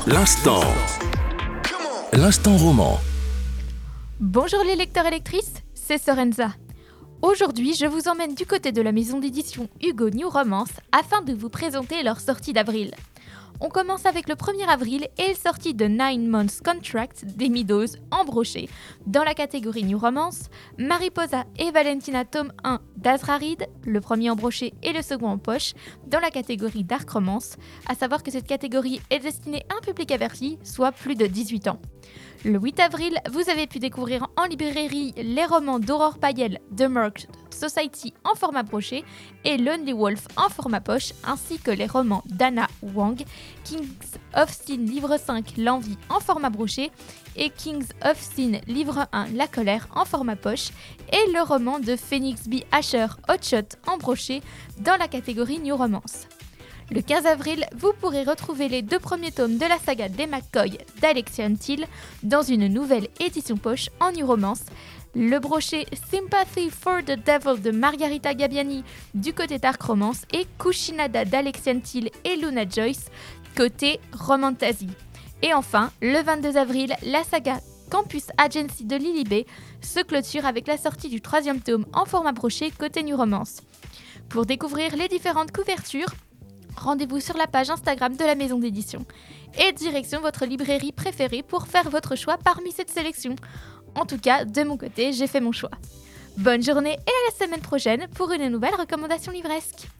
L'instant. L'instant roman. Bonjour les lecteurs et lectrices, c'est Sorenza. Aujourd'hui, je vous emmène du côté de la maison d'édition Hugo New Romance afin de vous présenter leur sortie d'avril. On commence avec le 1er avril et la sortie de 9 Months Contract d'Amy Dawes en brochet dans la catégorie New Romance, Mariposa et Valentina tome 1 d'Azra Reed, le premier en brochet et le second en poche, dans la catégorie Dark Romance, à savoir que cette catégorie est destinée à un public averti, soit plus de 18 ans. Le 8 avril, vous avez pu découvrir en librairie les romans d'Aurore Payel, The Merged Society en format brochet et Lonely Wolf en format poche, ainsi que les romans d'Anna Wang, Kings of Sin livre 5 L'Envie en format brochet et Kings of Sin livre 1 La Colère en format poche et le roman de Phoenix B. Asher Hotshot en brochet dans la catégorie New Romance. Le 15 avril, vous pourrez retrouver les 2 premiers tomes de la saga des McCoy d'Alexia Until dans une nouvelle édition poche en New Romance, le brochet Sympathy for the Devil de Margarita Gabbiani du côté Dark Romance et Kushinada d'Alexia Until et Luna Joyce côté Romantasy. Et enfin, le 22 avril, la saga Campus Agency de Lily B se clôture avec la sortie du 3e tome en format brochet côté New Romance. Pour découvrir les différentes couvertures, rendez-vous sur la page Instagram de la maison d'édition et direction votre librairie préférée pour faire votre choix parmi cette sélection. En tout cas, de mon côté, j'ai fait mon choix. Bonne journée et à la semaine prochaine pour une nouvelle recommandation livresque.